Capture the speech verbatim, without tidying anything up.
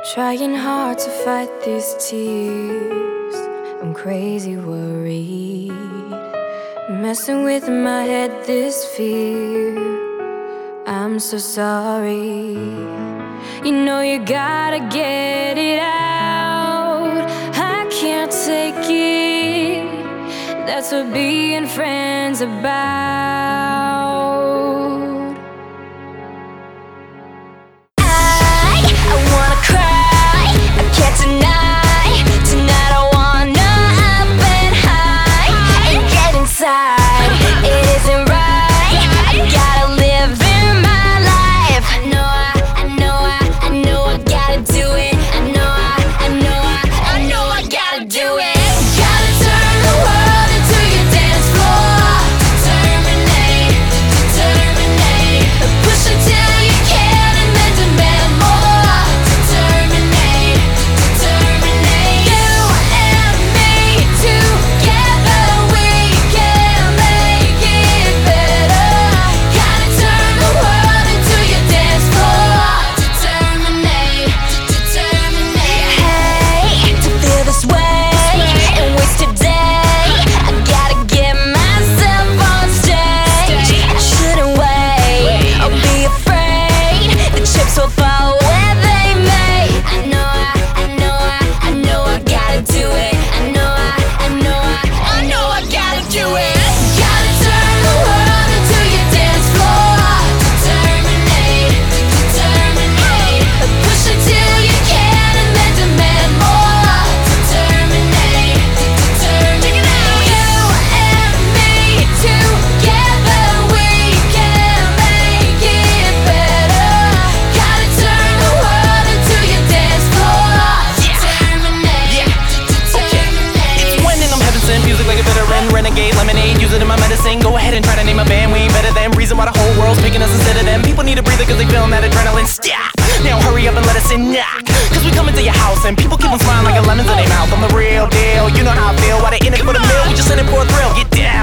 Trying hard to fight these tears. I'm crazy worried, messing with my head this fear. I'm so sorry. You know you gotta get it out. I can't take it. That's what being friends about. Lemonade, use it in my medicine. Go ahead and try to name a band. We ain't better than. Reason why the whole world's picking us instead of them. People need a breather cause they feeling that adrenaline. Stop! Now hurry up and let us in. Knock. Cause we come into your house and people keep on smiling like a lemons in their mouth. I'm the real deal. You know how I feel. Why they in it for the meal? We just in it for a thrill. Get down.